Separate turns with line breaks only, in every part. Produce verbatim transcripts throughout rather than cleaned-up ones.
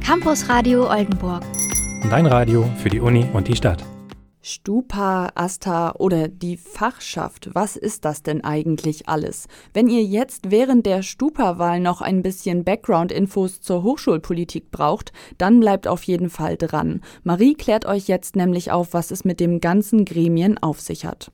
Campus Radio Oldenburg.
Dein Radio für die Uni und die Stadt.
Stupa, AStA oder die Fachschaft, was ist das denn eigentlich alles? Wenn ihr jetzt während der Stupa-Wahl noch ein bisschen Background-Infos zur Hochschulpolitik braucht, dann bleibt auf jeden Fall dran. Marie klärt euch jetzt nämlich auf, was es mit dem ganzen Gremien auf sich hat.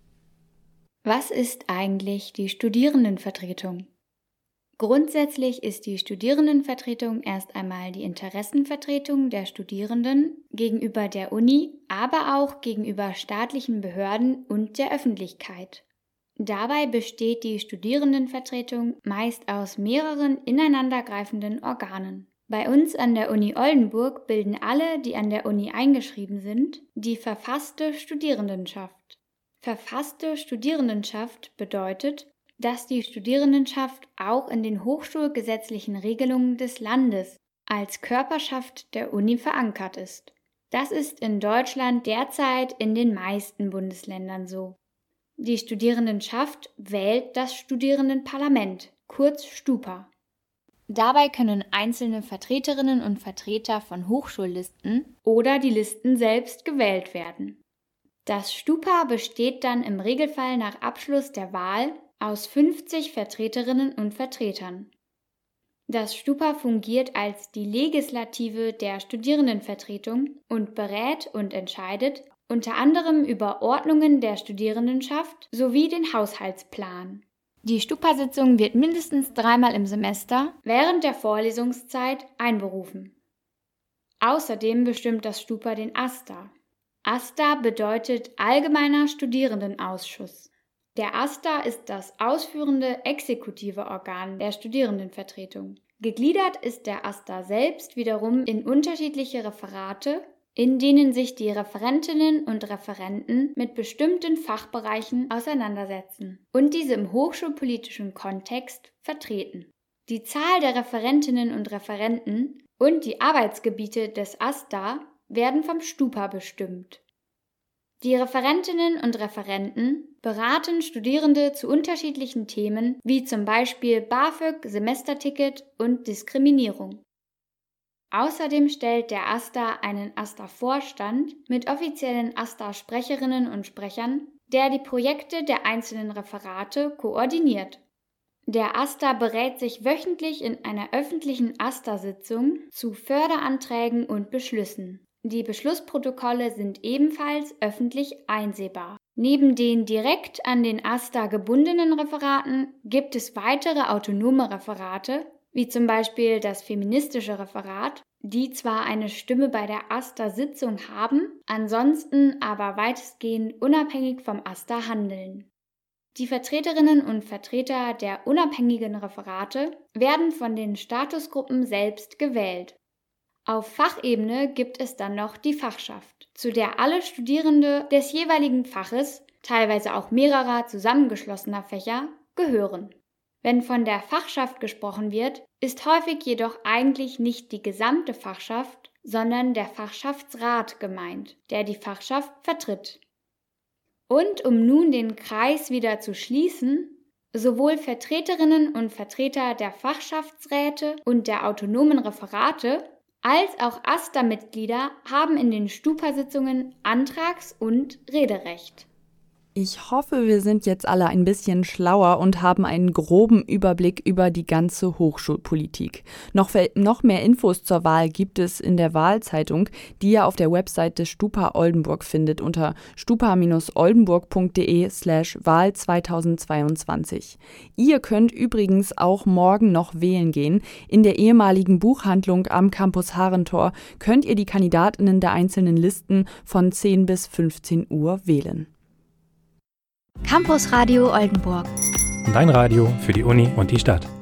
Was ist eigentlich die Studierendenvertretung? Grundsätzlich ist die Studierendenvertretung erst einmal die Interessenvertretung der Studierenden gegenüber der Uni, aber auch gegenüber staatlichen Behörden und der Öffentlichkeit. Dabei besteht die Studierendenvertretung meist aus mehreren ineinandergreifenden Organen. Bei uns an der Uni Oldenburg bilden alle, die an der Uni eingeschrieben sind, die verfasste Studierendenschaft. Verfasste Studierendenschaft bedeutet, dass die Studierendenschaft auch in den hochschulgesetzlichen Regelungen des Landes als Körperschaft der Uni verankert ist. Das ist in Deutschland derzeit in den meisten Bundesländern so. Die Studierendenschaft wählt das Studierendenparlament, kurz Stupa. Dabei können einzelne Vertreterinnen und Vertreter von Hochschullisten oder die Listen selbst gewählt werden. Das Stupa besteht dann im Regelfall nach Abschluss der Wahl aus fünfzig Vertreterinnen und Vertretern. Das Stupa fungiert als die Legislative der Studierendenvertretung und berät und entscheidet unter anderem über Ordnungen der Studierendenschaft sowie den Haushaltsplan. Die Stupa-Sitzung wird mindestens dreimal im Semester während der Vorlesungszeit einberufen. Außerdem bestimmt das Stupa den AStA. AStA bedeutet Allgemeiner Studierendenausschuss. Der AStA ist das ausführende exekutive Organ der Studierendenvertretung. Gegliedert ist der AStA selbst wiederum in unterschiedliche Referate, in denen sich die Referentinnen und Referenten mit bestimmten Fachbereichen auseinandersetzen und diese im hochschulpolitischen Kontext vertreten. Die Zahl der Referentinnen und Referenten und die Arbeitsgebiete des AStA werden vom Stupa bestimmt. Die Referentinnen und Referenten beraten Studierende zu unterschiedlichen Themen, wie zum Beispiel BAföG, Semesterticket und Diskriminierung. Außerdem stellt der AStA einen AStA-Vorstand mit offiziellen AStA-Sprecherinnen und Sprechern, der die Projekte der einzelnen Referate koordiniert. Der AStA berät sich wöchentlich in einer öffentlichen AStA-Sitzung zu Förderanträgen und Beschlüssen. Die Beschlussprotokolle sind ebenfalls öffentlich einsehbar. Neben den direkt an den AStA gebundenen Referaten gibt es weitere autonome Referate, wie zum Beispiel das feministische Referat, die zwar eine Stimme bei der AStA-Sitzung haben, ansonsten aber weitestgehend unabhängig vom AStA handeln. Die Vertreterinnen und Vertreter der unabhängigen Referate werden von den Statusgruppen selbst gewählt. Auf Fachebene gibt es dann noch die Fachschaft, zu der alle Studierende des jeweiligen Faches, teilweise auch mehrerer zusammengeschlossener Fächer, gehören. Wenn von der Fachschaft gesprochen wird, ist häufig jedoch eigentlich nicht die gesamte Fachschaft, sondern der Fachschaftsrat gemeint, der die Fachschaft vertritt. Und um nun den Kreis wieder zu schließen, sowohl Vertreterinnen und Vertreter der Fachschaftsräte und der autonomen Referate als auch AStA-Mitglieder haben in den Stupa-Sitzungen Antrags- und Rederecht.
Ich hoffe, wir sind jetzt alle ein bisschen schlauer und haben einen groben Überblick über die ganze Hochschulpolitik. Noch, noch mehr Infos zur Wahl gibt es in der Wahlzeitung, die ihr auf der Website des Stupa Oldenburg findet unter stupa-oldenburg.de slash Wahl zweitausendzweiundzwanzig. Ihr könnt übrigens auch morgen noch wählen gehen. In der ehemaligen Buchhandlung am Campus Harentor könnt ihr die Kandidatinnen der einzelnen Listen von zehn bis fünfzehn Uhr wählen.
Campus Radio Oldenburg.
Dein Radio für die Uni und die Stadt.